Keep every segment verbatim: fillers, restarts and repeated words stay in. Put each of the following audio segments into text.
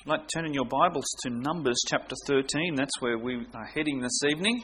If you'd like to turn in your Bibles to Numbers chapter thirteen, that's where we are heading this evening.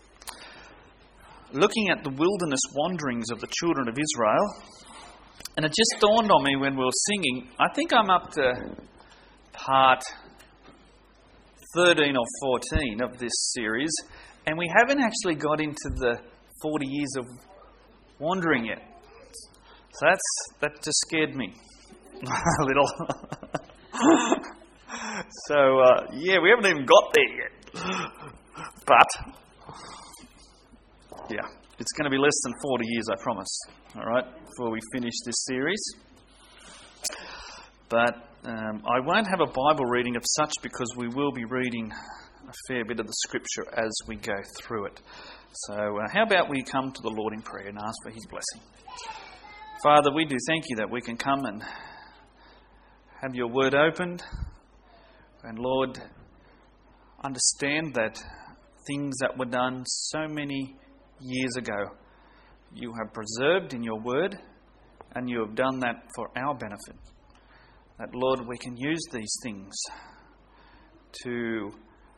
Looking at the wilderness wanderings of the children of Israel. And it just dawned on me when we were singing, I think I'm up to part thirteen or fourteen of this series, and we haven't actually got into the forty years of wandering yet. So that's that just scared me a little. So, uh, yeah, we haven't even got there yet. But, yeah, it's going to be less than forty years, I promise, all right, before we finish this series. But um, I won't have a Bible reading of such because we will be reading a fair bit of the Scripture as we go through it. So uh, how about we come to the Lord in prayer and ask for His blessing. Father, we do thank You that we can come and have Your Word opened. And Lord, understand that things that were done so many years ago, You have preserved in Your Word, and You have done that for our benefit. That, Lord, we can use these things to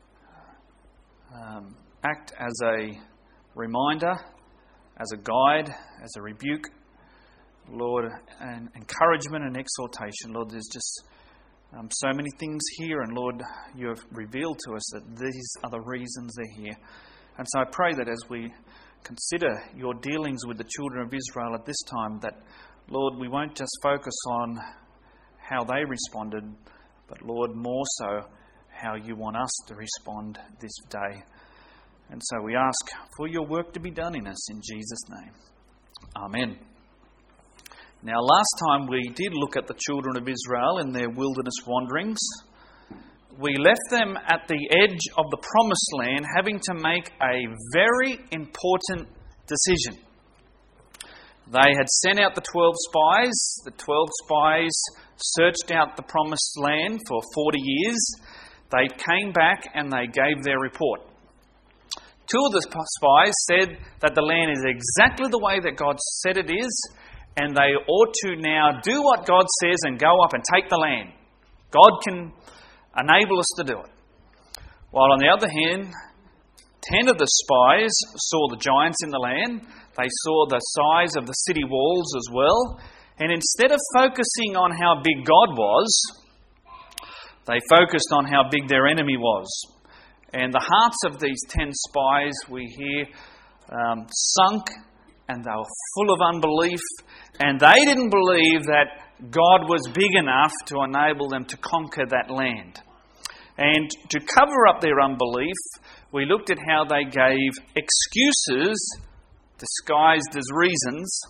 um, act as a reminder, as a guide, as a rebuke, Lord, and encouragement and exhortation. Lord, there's just Um, so many things here, and Lord, You have revealed to us that these are the reasons they're here. And so I pray that as we consider Your dealings with the children of Israel at this time, that, Lord, we won't just focus on how they responded, but, Lord, more so how You want us to respond this day. And so we ask for Your work to be done in us in Jesus' name. Amen. Now, last time we did look at the children of Israel in their wilderness wanderings. We left them at the edge of the promised land, having to make a very important decision. They had sent out the twelve spies. The twelve spies searched out the promised land for forty years. They came back and they gave their report. Two of the spies said that the land is exactly the way that God said it is, and they ought to now do what God says and go up and take the land. God can enable us to do it. While on the other hand, ten of the spies saw the giants in the land. They saw the size of the city walls as well. And instead of focusing on how big God was, they focused on how big their enemy was. And the hearts of these ten spies, we hear, um, sunk, and they were full of unbelief, and they didn't believe that God was big enough to enable them to conquer that land. And to cover up their unbelief, we looked at how they gave excuses disguised as reasons,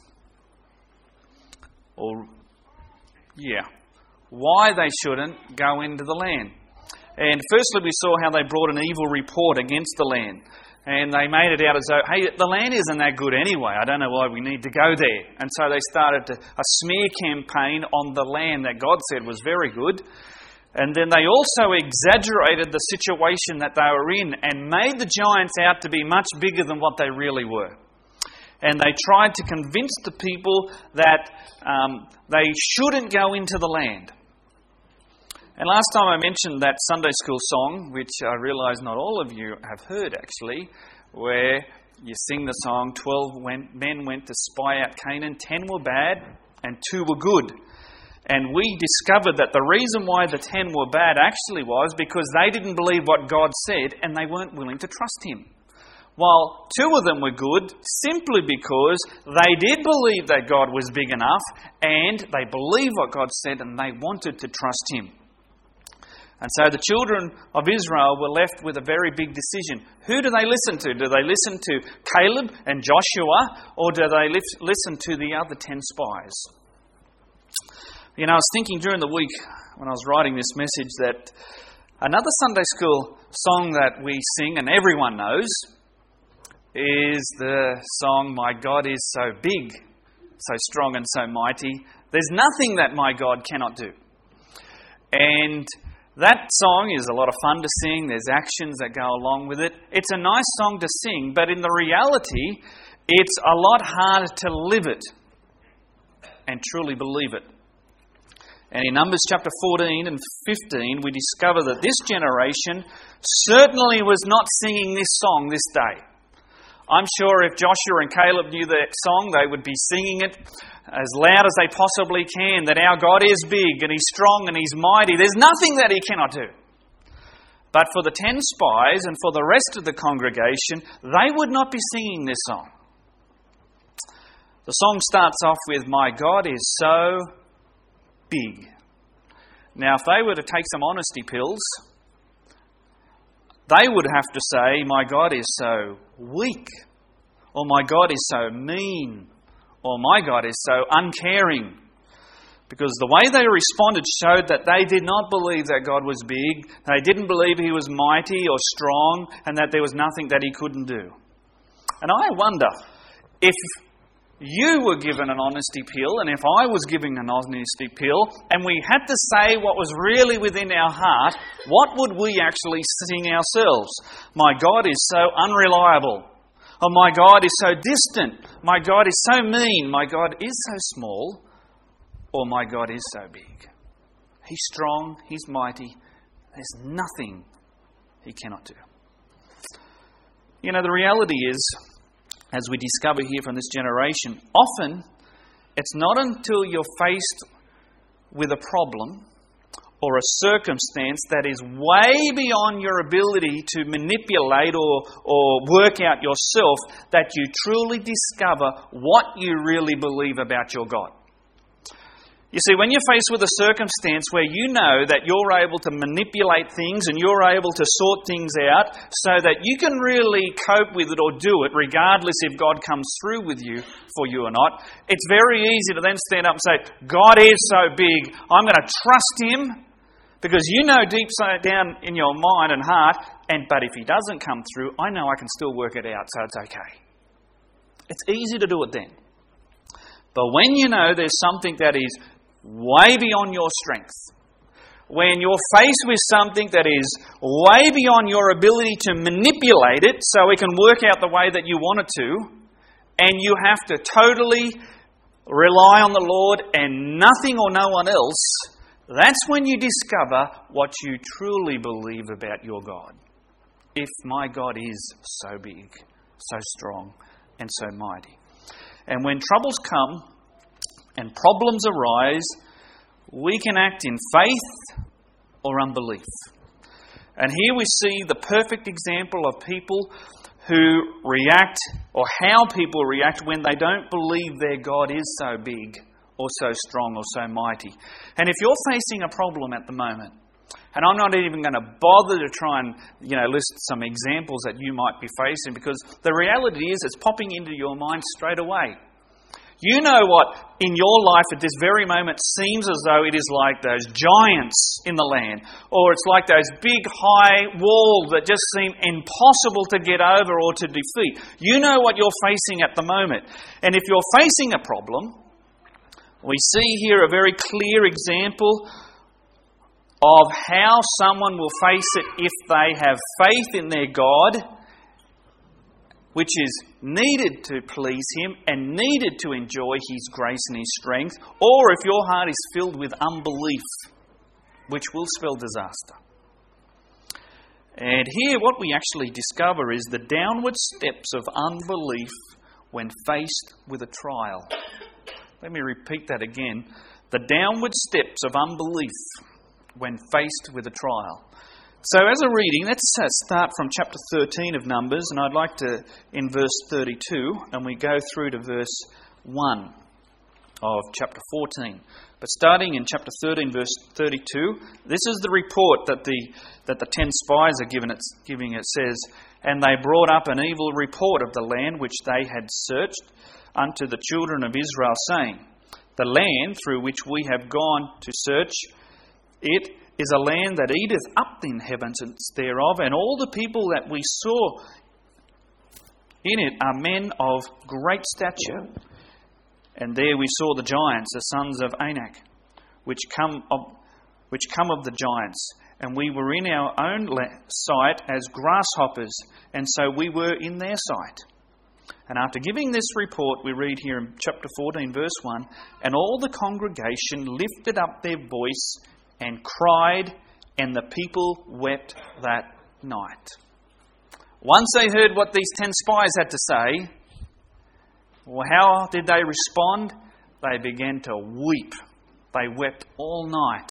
or, yeah, why they shouldn't go into the land. And firstly, we saw how they brought an evil report against the land. And they made it out as though, hey, the land isn't that good anyway. I don't know why we need to go there. And so they started to, a smear campaign on the land that God said was very good. And then they also exaggerated the situation that they were in and made the giants out to be much bigger than what they really were. And they tried to convince the people that um, they shouldn't go into the land. And last time I mentioned that Sunday school song, which I realise not all of you have heard actually, where you sing the song, twelve men went to spy out Canaan, ten were bad and two were good. And we discovered that the reason why the ten were bad actually was because they didn't believe what God said and they weren't willing to trust Him. While two of them were good simply because they did believe that God was big enough and they believed what God said and they wanted to trust Him. And so the children of Israel were left with a very big decision. Who do they listen to? Do they listen to Caleb and Joshua, or do they listen to the other ten spies? You know, I was thinking during the week when I was writing this message that another Sunday school song that we sing and everyone knows is the song, My God is so big, so strong and so mighty. There's nothing that my God cannot do. And that song is a lot of fun to sing. There's actions that go along with it. It's a nice song to sing, but in the reality, it's a lot harder to live it and truly believe it. And in Numbers chapter fourteen and fifteen, we discover that this generation certainly was not singing this song this day. I'm sure if Joshua and Caleb knew that song, they would be singing it as loud as they possibly can, that our God is big and He's strong and He's mighty. There's nothing that He cannot do. But for the ten spies and for the rest of the congregation, they would not be singing this song. The song starts off with, "My God is so big." Now, if they were to take some honesty pills, they would have to say, "My God is so weak," or "My God is so mean," or "My God is so uncaring." Because the way they responded showed that they did not believe that God was big, they didn't believe He was mighty or strong, and that there was nothing that He couldn't do. And I wonder, if you were given an honesty pill, and if I was giving an honesty pill, and we had to say what was really within our heart, what would we actually sing ourselves? "My God is so unreliable." Or "My God is so distant." "My God is so mean." "My God is so small." Or "My God is so big." He's strong, He's mighty. There's nothing He cannot do. You know, the reality is, as we discover here from this generation, often it's not until you're faced with a problem or a circumstance that is way beyond your ability to manipulate or, or work out yourself that you truly discover what you really believe about your God. You see, when you're faced with a circumstance where you know that you're able to manipulate things and you're able to sort things out so that you can really cope with it or do it, regardless if God comes through with you for you or not, it's very easy to then stand up and say, "God is so big, I'm going to trust Him," because you know deep down in your mind and heart, and but if He doesn't come through, I know I can still work it out, so it's okay. It's easy to do it then. But when you know there's something that is way beyond your strength, when you're faced with something that is way beyond your ability to manipulate it so it can work out the way that you want it to, and you have to totally rely on the Lord and nothing or no one else, that's when you discover what you truly believe about your God. If my God is so big, so strong, and so mighty. And when troubles come, and problems arise, we can act in faith or unbelief. And here we see the perfect example of people who react, or how people react when they don't believe their God is so big or so strong or so mighty. And if you're facing a problem at the moment, and I'm not even going to bother to try and, you know, list some examples that you might be facing, because the reality is it's popping into your mind straight away. You know what in your life at this very moment seems as though it is like those giants in the land, or it's like those big high walls that just seem impossible to get over or to defeat. You know what you're facing at the moment. And if you're facing a problem, we see here a very clear example of how someone will face it if they have faith in their God, which is needed to please Him and needed to enjoy His grace and His strength, or if your heart is filled with unbelief, which will spell disaster. And here what we actually discover is the downward steps of unbelief when faced with a trial. Let me repeat that again. The downward steps of unbelief when faced with a trial. So as a reading, let's uh, start from chapter thirteen of Numbers, and I'd like to, in verse thirty-two, and we go through to verse one of chapter fourteen. But starting in chapter thirteen, verse thirty-two, this is the report that the that the ten spies are given. It's giving. It says, "And they brought up an evil report of the land which they had searched unto the children of Israel, saying, The land through which we have gone to search it is a land that eateth up the inhabitants thereof, and all the people that we saw in it are men of great stature. And there we saw the giants, the sons of Anak, which come of, which come of the giants. And we were in our own sight as grasshoppers, and so we were in their sight. And after giving this report, we read here in chapter fourteen, verse one, and all the congregation lifted up their voice and cried, and the people wept that night. Once they heard what these ten spies had to say, well, how did they respond? They began to weep. They wept all night.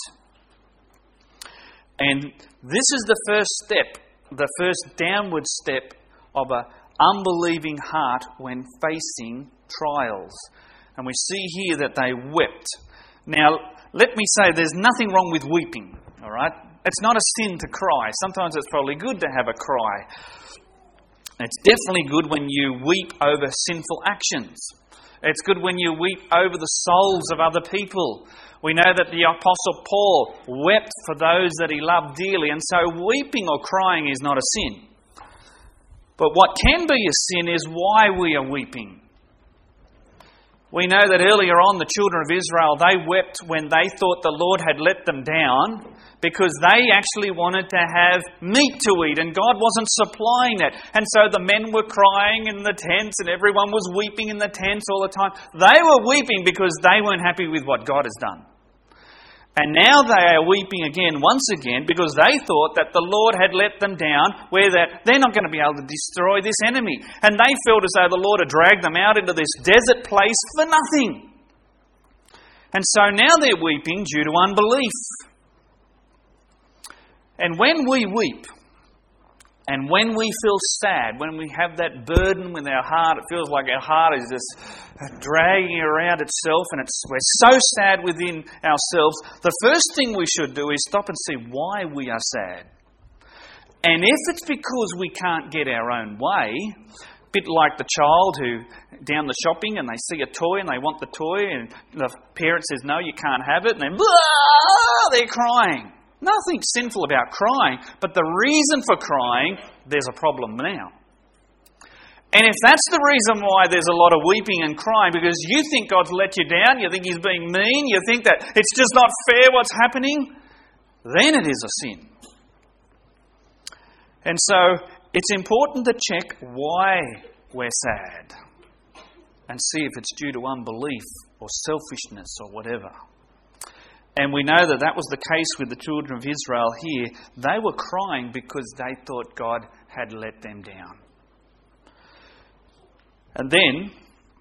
And this is the first step, the first downward step of an unbelieving heart when facing trials. And we see here that they wept. Now, let me say there's nothing wrong with weeping, all right? It's not a sin to cry. Sometimes it's probably good to have a cry. It's definitely good when you weep over sinful actions. It's good when you weep over the souls of other people. We know that the Apostle Paul wept for those that he loved dearly, and so weeping or crying is not a sin. But what can be a sin is why we are weeping. We know that earlier on the children of Israel, they wept when they thought the Lord had let them down because they actually wanted to have meat to eat and God wasn't supplying that. And so the men were crying in the tents and everyone was weeping in the tents all the time. They were weeping because they weren't happy with what God has done. And now they are weeping again, once again, because they thought that the Lord had let them down where that they're not going to be able to destroy this enemy. And they felt as though the Lord had dragged them out into this desert place for nothing. And so now they're weeping due to unbelief. And when we weep, and when we feel sad, when we have that burden with our heart, it feels like our heart is just dragging around itself and it's, we're so sad within ourselves, the first thing we should do is stop and see why we are sad. And if it's because we can't get our own way, a bit like the child who down the shopping and they see a toy and they want the toy and the parent says, no, you can't have it, and then they're crying. Nothing sinful about crying, but the reason for crying, there's a problem now. And if that's the reason why there's a lot of weeping and crying, because you think God's let you down, you think He's being mean, you think that it's just not fair what's happening, then it is a sin. And so it's important to check why we're sad and see if it's due to unbelief or selfishness or whatever. And we know that that was the case with the children of Israel here. They were crying because they thought God had let them down. And then,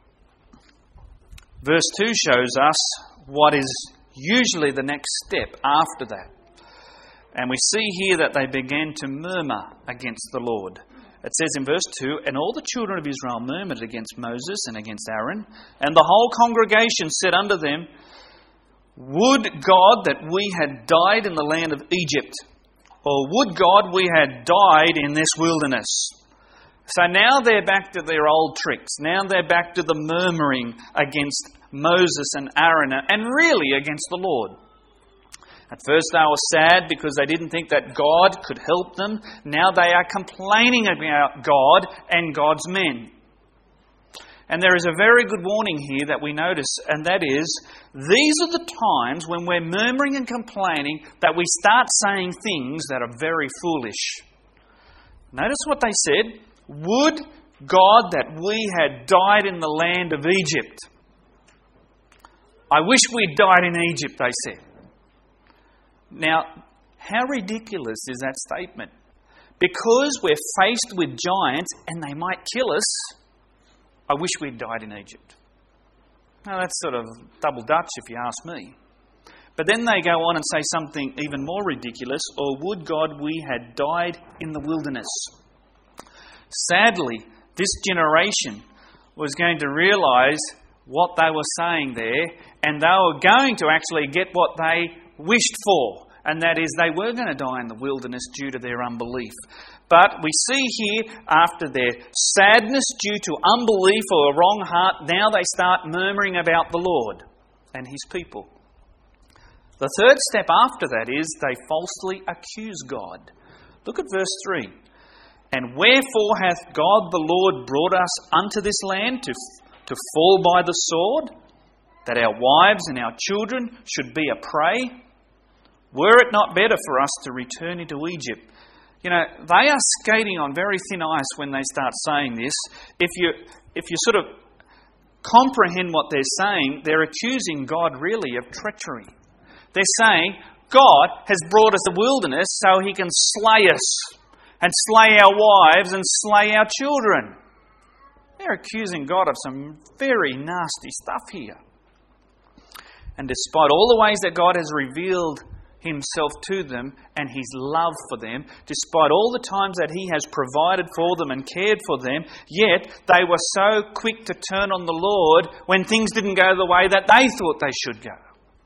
verse two shows us what is usually the next step after that. And we see here that they began to murmur against the Lord. It says in verse two, and all the children of Israel murmured against Moses and against Aaron, and the whole congregation said unto them, would God that we had died in the land of Egypt, or would God we had died in this wilderness. So now they're back to their old tricks. Now they're back to the murmuring against Moses and Aaron, and really against the Lord. At first they were sad because they didn't think that God could help them. Now they are complaining about God and God's men. And there is a very good warning here that we notice, and that is, these are the times when we're murmuring and complaining that we start saying things that are very foolish. Notice what they said. Would God that we had died in the land of Egypt. I wish we'd died in Egypt, they said. Now, how ridiculous is that statement? Because we're faced with giants and they might kill us, I wish we'd died in Egypt. Now, that's sort of double Dutch if you ask me. But then they go on and say something even more ridiculous, or would God we had died in the wilderness. Sadly, this generation was going to realise what they were saying there, and they were going to actually get what they wished for, and that is they were going to die in the wilderness due to their unbelief. But we see here, after their sadness due to unbelief or a wrong heart, now they start murmuring about the Lord and His people. The third step after that is they falsely accuse God. Look at verse three. And wherefore hath God the Lord brought us unto this land to, to fall by the sword, that our wives and our children should be a prey? Were it not better for us to return into Egypt? You know, they are skating on very thin ice when they start saying this. If you if you sort of comprehend what they're saying, they're accusing God really of treachery. They're saying, God has brought us a wilderness so he can slay us and slay our wives and slay our children. They're accusing God of some very nasty stuff here. And despite all the ways that God has revealed himself to them and his love for them, despite all the times that he has provided for them and cared for them, yet they were so quick to turn on the Lord when things didn't go the way that they thought they should go.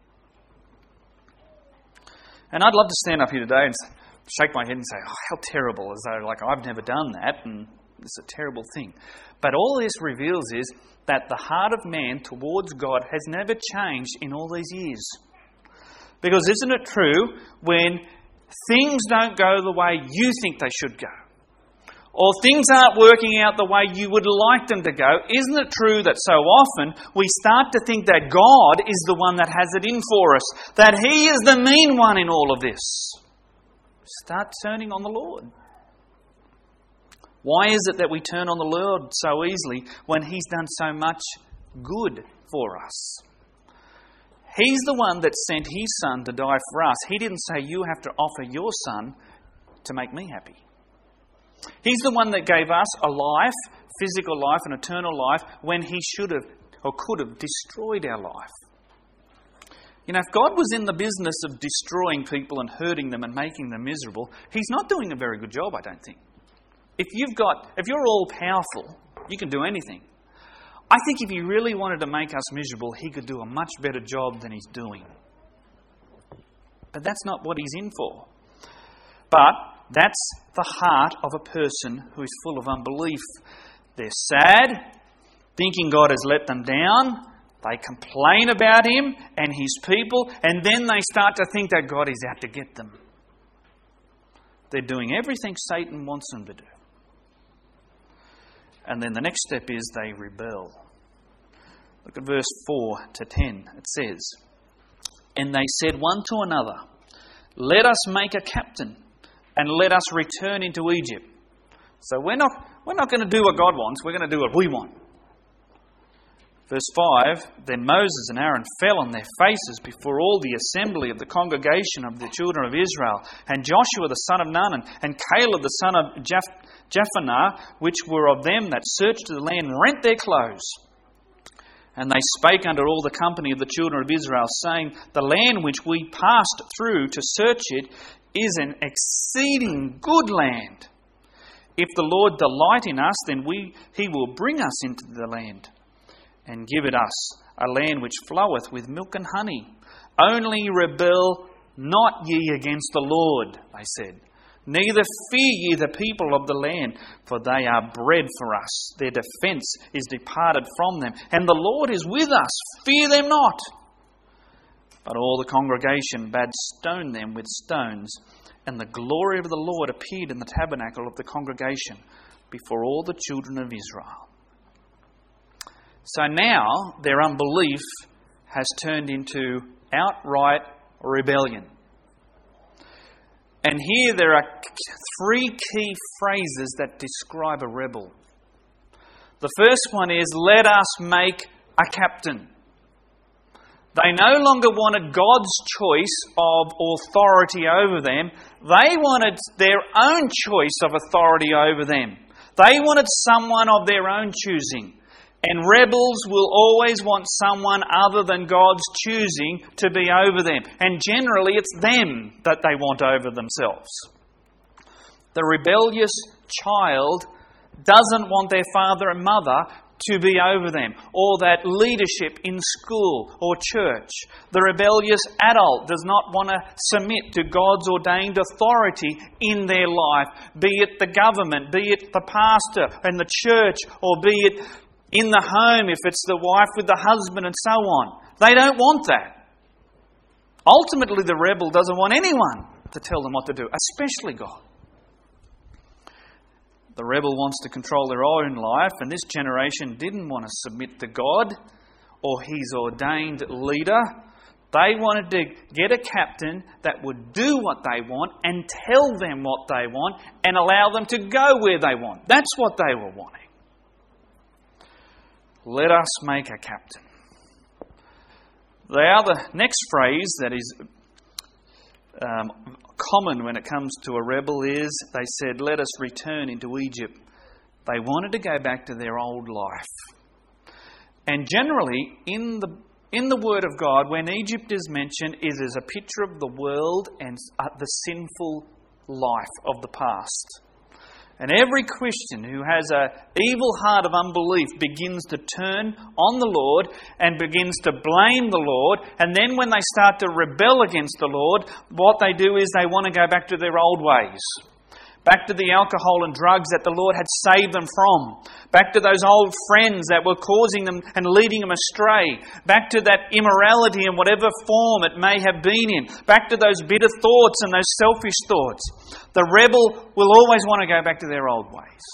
And I'd love to stand up here today and shake my head and say, oh, how terrible, as though like I've never done that and it's a terrible thing. But all this reveals is that the heart of man towards God has never changed in all these years. Because isn't it true, when things don't go the way you think they should go, or things aren't working out the way you would like them to go, isn't it true that so often we start to think that God is the one that has it in for us, that he is the mean one in all of this? Start turning on the Lord. Why is it that we turn on the Lord so easily when he's done so much good for us? He's the one that sent his Son to die for us. He didn't say, you have to offer your Son to make me happy. He's the one that gave us a life, physical life, an eternal life, when he should have or could have destroyed our life. You know, if God was in the business of destroying people and hurting them and making them miserable, he's not doing a very good job, I don't think. If you've got, if you're all powerful, you can do anything. I think if he really wanted to make us miserable, he could do a much better job than he's doing. But that's not what he's in for. But that's the heart of a person who is full of unbelief. They're sad, thinking God has let them down. They complain about him and his people, and then they start to think that God is out to get them. They're doing everything Satan wants them to do. And then the next step is they rebel. Look at verse four to ten. It says, and they said one to another, let us make a captain and let us return into Egypt. So we're not, we're not going to do what God wants. We're going to do what we want. Verse five, then Moses and Aaron fell on their faces before all the assembly of the congregation of the children of Israel, and Joshua the son of Nun, and Caleb the son of Japh- Jephunneh, which were of them that searched the land, rent their clothes. And they spake unto all the company of the children of Israel, saying, the land which we passed through to search it is an exceeding good land. If the Lord delight in us, then we he will bring us into the land, and give it us, a land which floweth with milk and honey. Only rebel not ye against the Lord, they said. Neither fear ye the people of the land, for they are bread for us. Their defence is departed from them, and the Lord is with us. Fear them not. But all the congregation bade stone them with stones, and the glory of the Lord appeared in the tabernacle of the congregation before all the children of Israel. So now their unbelief has turned into outright rebellion. And here there are three key phrases that describe a rebel. The first one is, let us make a captain. They no longer wanted God's choice of authority over them. They wanted their own choice of authority over them. They wanted someone of their own choosing. And rebels will always want someone other than God's choosing to be over them. And generally it's them that they want over themselves. The rebellious child doesn't want their father and mother to be over them, or that leadership in school or church. The rebellious adult does not want to submit to God's ordained authority in their life, be it the government, be it the pastor and the church, or be it in the home if it's the wife with the husband and so on. They don't want that. Ultimately, the rebel doesn't want anyone to tell them what to do, especially God. The rebel wants to control their own life, and this generation didn't want to submit to God or his ordained leader. They wanted to get a captain that would do what they want and tell them what they want and allow them to go where they want. That's what they were wanting. let us make a captain. The other next phrase that is um, common when it comes to a rebel is, they said, let us return into Egypt. They wanted to go back to their old life. And generally, in the in the Word of God, when Egypt is mentioned, it is a picture of the world and the sinful life of the past. And every Christian who has an evil heart of unbelief begins to turn on the Lord and begins to blame the Lord. And then when they start to rebel against the Lord, what they do is they want to go back to their old ways. Back to the alcohol and drugs that the Lord had saved them from. Back to those old friends that were causing them and leading them astray. Back to that immorality in whatever form it may have been in. Back to those bitter thoughts and those selfish thoughts. The rebel will always want to go back to their old ways.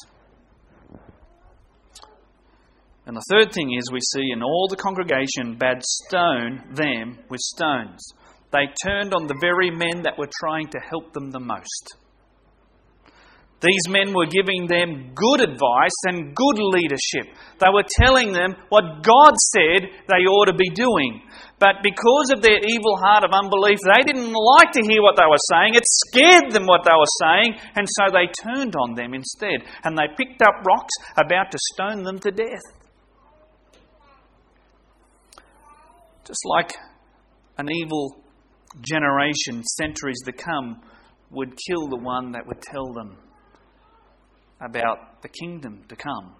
And the third thing is, we see in all the congregation bade stone them with stones. They turned on the very men that were trying to help them the most. These men were giving them good advice and good leadership. They were telling them what God said they ought to be doing. But because of their evil heart of unbelief, they didn't like to hear what they were saying. It scared them what they were saying, and so they turned on them instead. And they picked up rocks about to stone them to death. Just like an evil generation centuries to come would kill the one that would tell them about the kingdom to come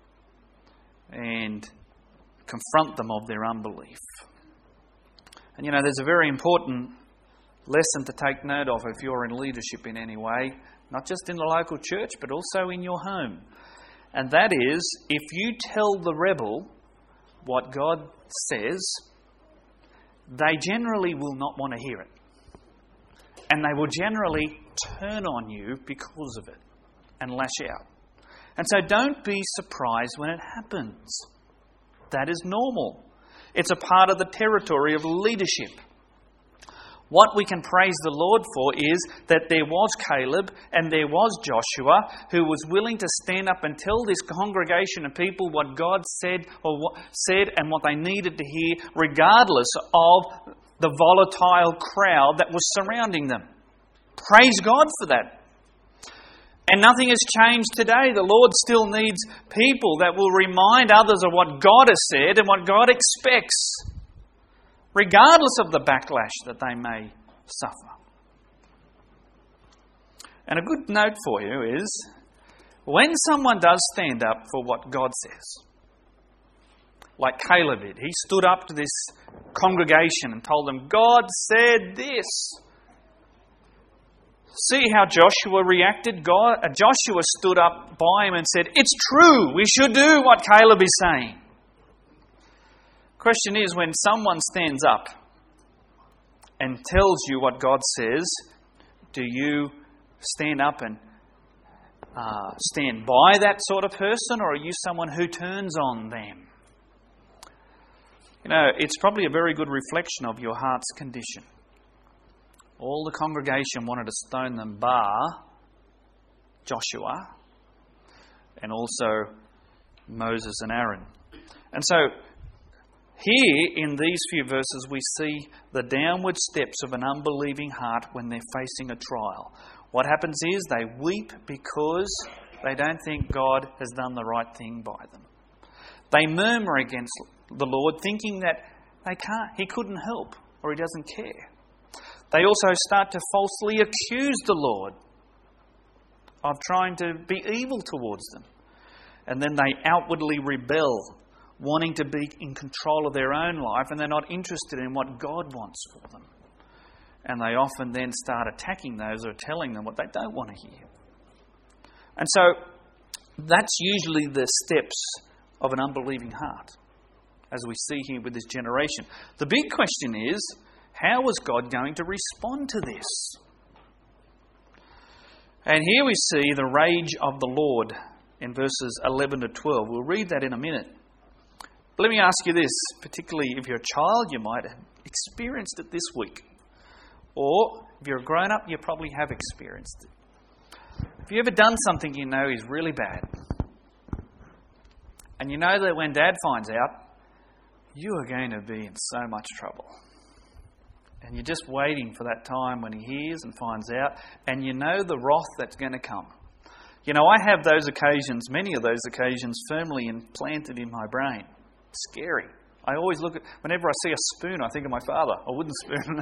and confront them of their unbelief. And you know, there's a very important lesson to take note of if you're in leadership in any way, not just in the local church, but also in your home. And that is, if you tell the rebel what God says, they generally will not want to hear it. And they will generally turn on you because of it and lash out. And so don't be surprised when it happens. That is normal. It's a part of the territory of leadership. What we can praise the Lord for is that there was Caleb and there was Joshua who was willing to stand up and tell this congregation of people what God said or what said and what they needed to hear, regardless of the volatile crowd that was surrounding them. Praise God for that. And nothing has changed today. The Lord still needs people that will remind others of what God has said and what God expects, regardless of the backlash that they may suffer. And a good note for you is, when someone does stand up for what God says, like Caleb did, he stood up to this congregation and told them, God said this. See how Joshua reacted? God, uh, Joshua stood up by him and said, it's true, we should do what Caleb is saying. Question is, when someone stands up and tells you what God says, do you stand up and uh, stand by that sort of person, or are you someone who turns on them? You know, it's probably a very good reflection of your heart's condition. All the congregation wanted to stone them, bar Joshua and also Moses and Aaron. And so here in these few verses we see the downward steps of an unbelieving heart when they're facing a trial. What happens is they weep because they don't think God has done the right thing by them. They murmur against the Lord, thinking that they can't, He couldn't help or He doesn't care. They also start to falsely accuse the Lord of trying to be evil towards them. And then they outwardly rebel, wanting to be in control of their own life, and they're not interested in what God wants for them. And they often then start attacking those who are telling them what they don't want to hear. And so that's usually the steps of an unbelieving heart, as we see here with this generation. The big question is, how was God going to respond to this? And here we see the rage of the Lord in verses eleven to twelve. We'll read that in a minute. But let me ask you this, particularly if you're a child, you might have experienced it this week. Or if you're a grown-up, you probably have experienced it. Have you ever done something you know is really bad? And you know that when Dad finds out, you are going to be in so much trouble. And you're just waiting for that time when he hears and finds out, and you know the wrath that's going to come. You know, I have those occasions, many of those occasions, firmly implanted in my brain. It's scary. I always look at, whenever I see a spoon, I think of my father, a wooden spoon.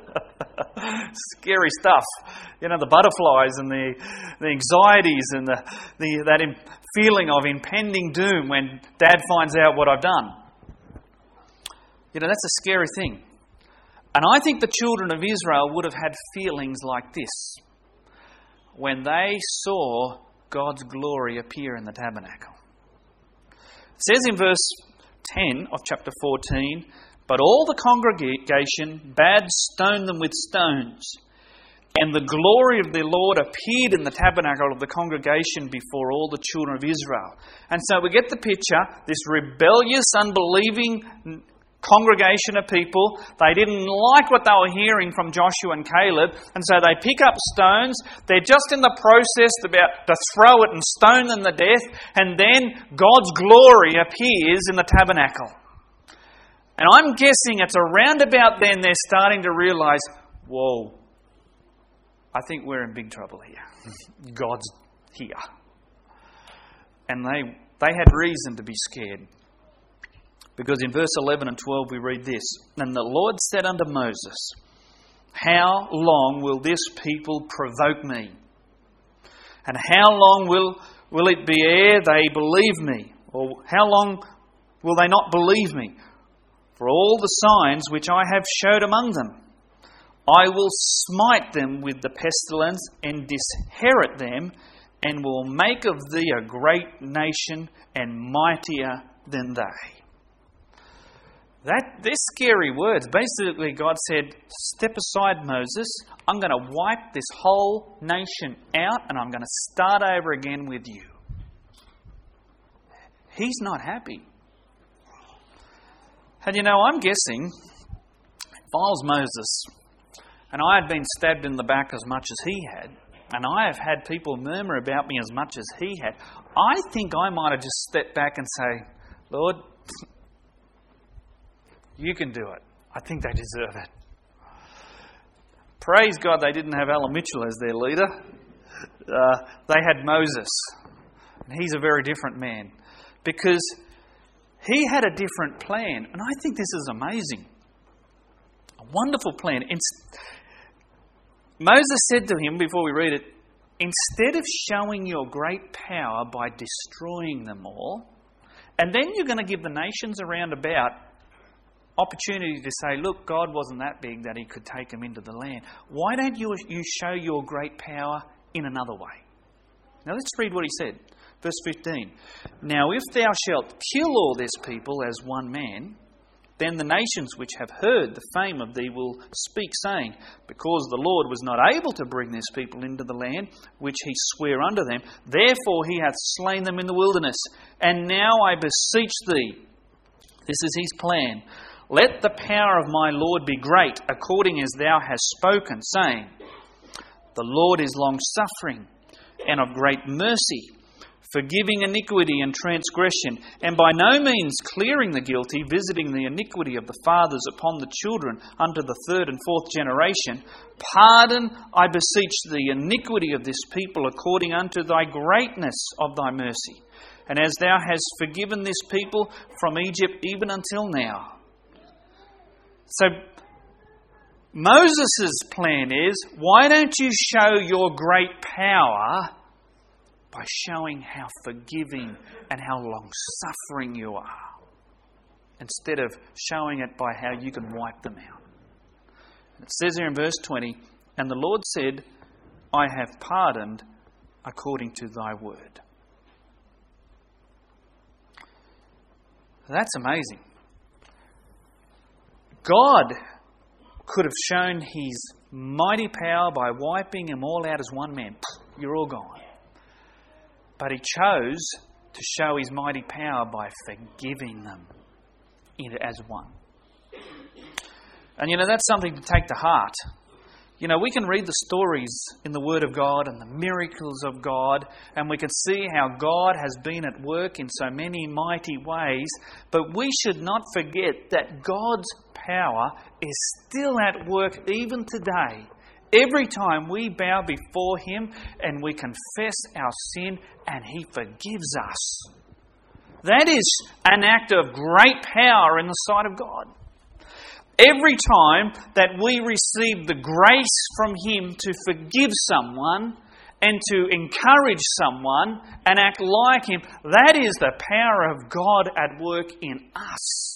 Scary stuff. You know, the butterflies and the the anxieties and the, the that in, feeling of impending doom when Dad finds out what I've done. You know, that's a scary thing. And I think the children of Israel would have had feelings like this when they saw God's glory appear in the tabernacle. It says in verse ten of chapter fourteen, "But all the congregation bade stone them with stones, and the glory of the Lord appeared in the tabernacle of the congregation before all the children of Israel." And so we get the picture, this rebellious, unbelieving congregation of people. They didn't like what they were hearing from Joshua and Caleb, and so they pick up stones. They're just in the process about to throw it and stone them to death, and then God's glory appears in the tabernacle. And I'm guessing it's around about then they're starting to realise, whoa, I think we're in big trouble here. God's here. And they they had reason to be scared. Because in verse eleven and twelve we read this, "And the Lord said unto Moses, How long will this people provoke me? And how long will, will it be ere they believe me? Or how long will they not believe me? For all the signs which I have showed among them, I will smite them with the pestilence and disinherit them, and will make of thee a great nation and mightier than they." That, they're scary words. Basically, God said, step aside, Moses. I'm going to wipe this whole nation out and I'm going to start over again with you. He's not happy. And you know, I'm guessing if I was Moses and I had been stabbed in the back as much as he had, and I have had people murmur about me as much as he had, I think I might have just stepped back and say, Lord, you can do it. I think they deserve it. Praise God they didn't have Alan Mitchell as their leader. Uh, they had Moses. And he's a very different man. Because he had a different plan. And I think this is amazing. A wonderful plan. Moses said to him, before we read it, instead of showing your great power by destroying them all, and then you're going to give the nations around about opportunity to say, look, God wasn't that big that he could take them into the land. Why don't you, you show your great power in another way? Now let's read what he said. Verse fifteen. "Now if thou shalt kill all this people as one man, then the nations which have heard the fame of thee will speak, saying, because the Lord was not able to bring this people into the land which he sware unto them, therefore he hath slain them in the wilderness. And now I beseech thee," this is his plan, "let the power of my Lord be great, according as thou hast spoken, saying, the Lord is long-suffering and of great mercy, forgiving iniquity and transgression, and by no means clearing the guilty, visiting the iniquity of the fathers upon the children unto the third and fourth generation. Pardon, I beseech thee, iniquity of this people according unto thy greatness of thy mercy, and as thou hast forgiven this people from Egypt even until now." So Moses' plan is, why don't you show your great power by showing how forgiving and how long-suffering you are, instead of showing it by how you can wipe them out. It says here in verse twenty, "And the Lord said, I have pardoned according to thy word." That's amazing. God could have shown his mighty power by wiping them all out as one man. You're all gone. But he chose to show his mighty power by forgiving them as one. And you know, that's something to take to heart. You know, we can read the stories in the Word of God and the miracles of God, and we can see how God has been at work in so many mighty ways, but we should not forget that God's power is still at work even today. Every time we bow before Him and we confess our sin, and He forgives us. That is an act of great power in the sight of God. Every time that we receive the grace from Him to forgive someone and to encourage someone and act like Him, that is the power of God at work in us.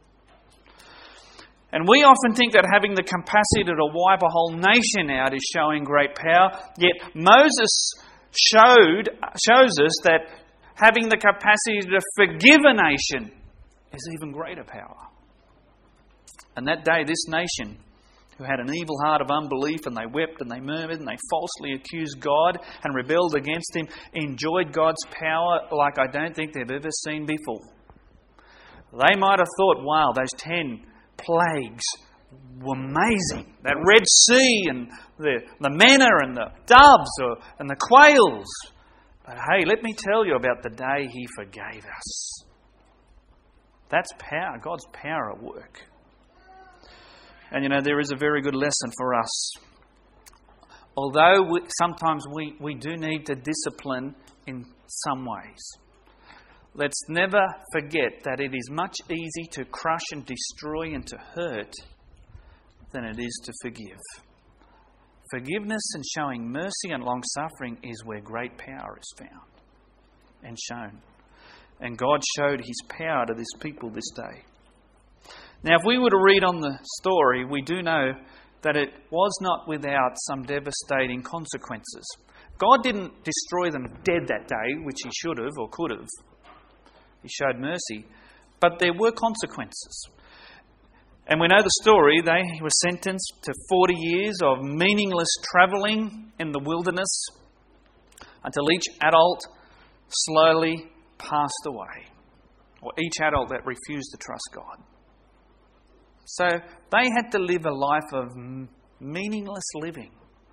And we often think that having the capacity to wipe a whole nation out is showing great power, yet Moses showed shows us that having the capacity to forgive a nation is even greater power. And that day, this nation, who had an evil heart of unbelief, and they wept and they murmured and they falsely accused God and rebelled against Him, enjoyed God's power like I don't think they've ever seen before. They might have thought, wow, those ten plagues were amazing. That Red Sea and the, the manna and the doves or, and the quails. But hey, let me tell you about the day He forgave us. That's power, God's power at work. And you know, there is a very good lesson for us. Although we, sometimes we, we do need to discipline in some ways, let's never forget that it is much easier to crush and destroy and to hurt than it is to forgive. Forgiveness and showing mercy and long-suffering is where great power is found and shown. And God showed His power to this people this day. Now, if we were to read on the story, we do know that it was not without some devastating consequences. God didn't destroy them dead that day, which He should have or could have. He showed mercy. But there were consequences. And we know the story. They were sentenced to forty years of meaningless travelling in the wilderness until each adult slowly passed away. Or each adult that refused to trust God. So they had to live a life of meaningless living,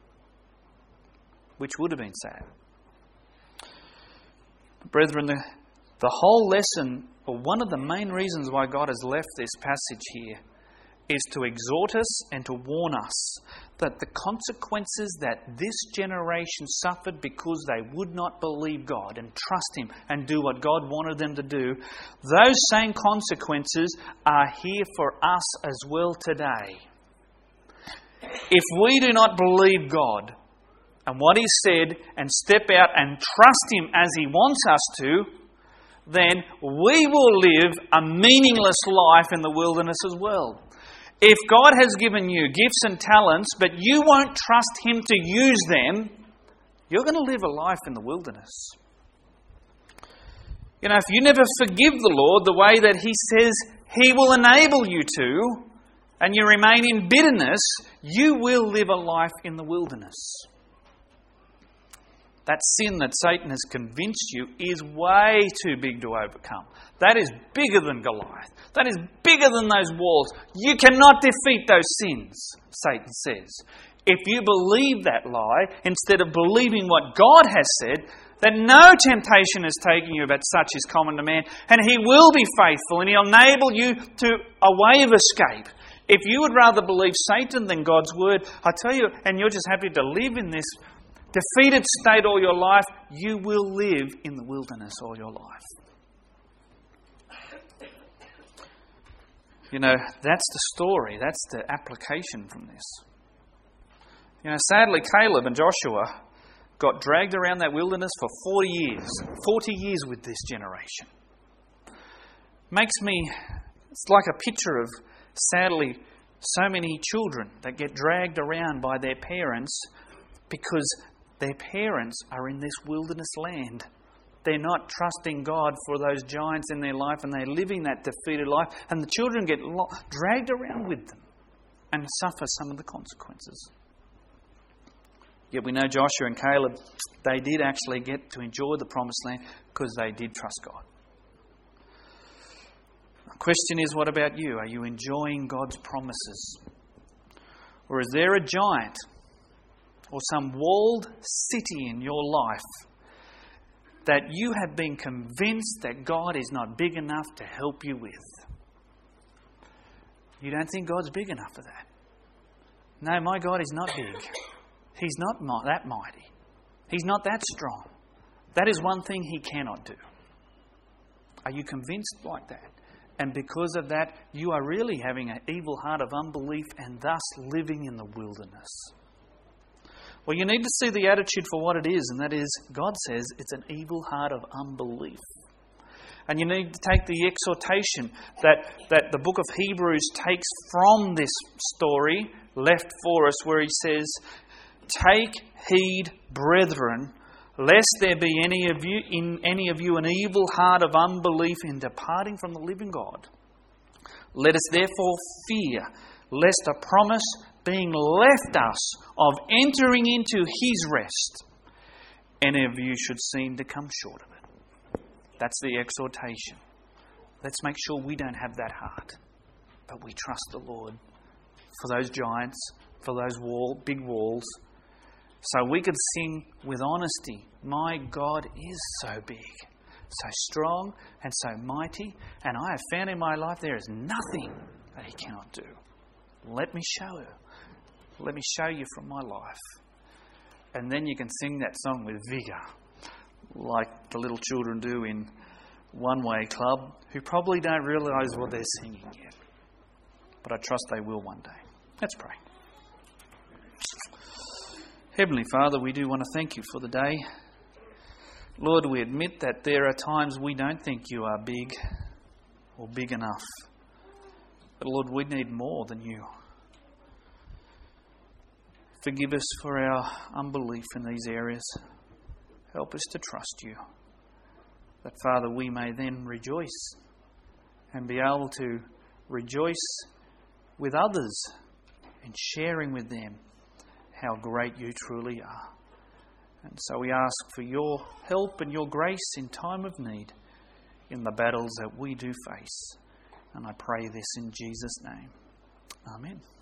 which would have been sad. Brethren, the, the whole lesson, or one of the main reasons why God has left this passage here, is to exhort us and to warn us that the consequences that this generation suffered because they would not believe God and trust Him and do what God wanted them to do, those same consequences are here for us as well today. If we do not believe God and what He said and step out and trust Him as He wants us to, then we will live a meaningless life in the wilderness as well. If God has given you gifts and talents, but you won't trust Him to use them, you're going to live a life in the wilderness. You know, if you never forgive the Lord the way that He says He will enable you to, and you remain in bitterness, you will live a life in the wilderness. That sin that Satan has convinced you is way too big to overcome. That is bigger than Goliath. That is bigger than those walls. You cannot defeat those sins, Satan says. If you believe that lie, instead of believing what God has said, that no temptation is taking you, but such is common to man, and He will be faithful, and He'll enable you to a way of escape. If you would rather believe Satan than God's word, I tell you, and you're just happy to live in this defeated state all your life, you will live in the wilderness all your life. You know, that's the story. That's the application from this. You know, sadly, Caleb and Joshua got dragged around that wilderness for forty years. forty years with this generation. Makes me, it's like a picture of, sadly, so many children that get dragged around by their parents because their parents are in this wilderness land. They're not trusting God for those giants in their life, and they're living that defeated life, and the children get lo- dragged around with them and suffer some of the consequences. Yet we know Joshua and Caleb, they did actually get to enjoy the promised land because they did trust God. The question is, what about you? Are you enjoying God's promises? Or is there a giant or some walled city in your life that you have been convinced that God is not big enough to help you with. You don't think God's big enough for that? No, my God is not big. He's not that mighty. He's not that strong. That is one thing He cannot do. Are you convinced like that? And because of that, you are really having an evil heart of unbelief and thus living in the wilderness. Well, you need to see the attitude for what it is, and that is, God says it's an evil heart of unbelief. And you need to take the exhortation that, that the book of Hebrews takes from this story, left for us, where he says, "Take heed, brethren, lest there be any of you in any of you an evil heart of unbelief in departing from the living God. Let us therefore fear, lest a promise being left us of entering into His rest, any of you should seem to come short of it." That's the exhortation. Let's make sure we don't have that heart, but we trust the Lord for those giants, for those wall, big walls, so we could sing with honesty, "My God is so big, so strong and so mighty, and I have found in my life there is nothing that He cannot do. Let me show you. Let me show you from my life." And then you can sing that song with vigour, like the little children do in One Way Club, who probably don't realise what they're singing yet. But I trust they will one day. Let's pray. Heavenly Father, we do want to thank You for the day. Lord, we admit that there are times we don't think You are big or big enough. But Lord, we need more than You. Forgive us for our unbelief in these areas. Help us to trust You. That, Father, we may then rejoice and be able to rejoice with others and sharing with them how great You truly are. And so we ask for Your help and Your grace in time of need in the battles that we do face. And I pray this in Jesus' name. Amen.